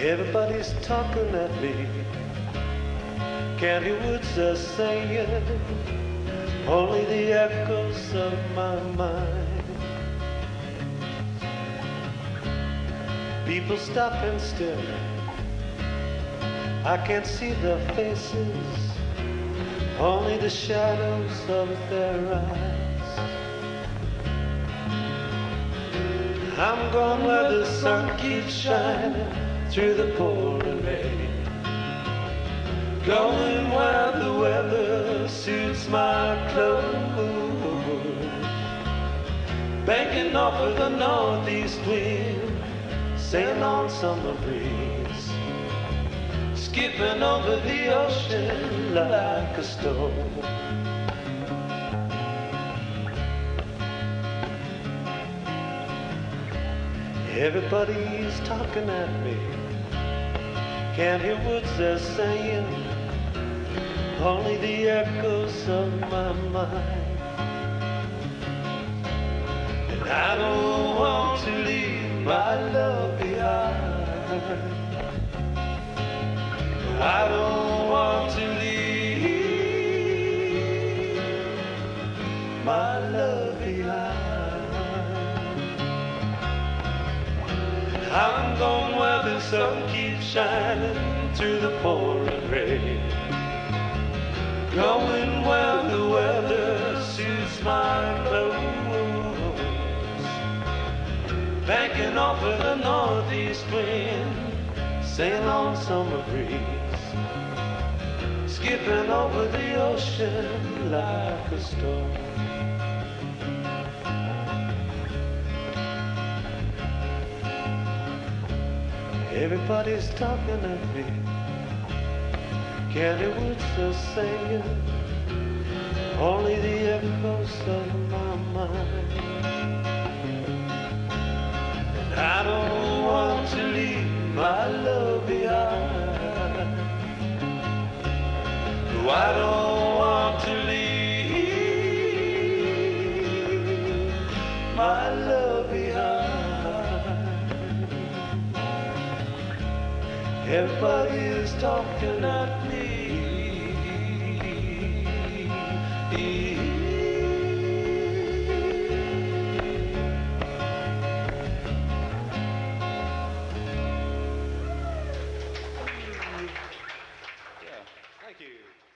Everybody's talking at me. Candy Woods are singing only the echoes of my mind. People stop and stare. I can't see their faces, only the shadows of their eyes. I'm going where the sun keeps shining through the pouring rain, going where the weather suits my clothes, banking off of the northeast wind, sailing on summer breeze, skipping over the ocean like a stone. Everybody's talking at me. Can't hear words they're saying, only the echoes of my mind. And I don't want to leave my love behind. I don't want to leave my love behind. I'm going where the sun keeps shining through the pouring rain, going where the weather suits my clothes, banking off of the northeast wind, sailing on summer breeze, skipping over the ocean like a storm. Everybody's talking at me. Candy Woods are singing only the echoes of my mind. And I don't want to leave my love behind. No, I don't want to leave my love behind. Everybody is talking at me. Yeah, thank you.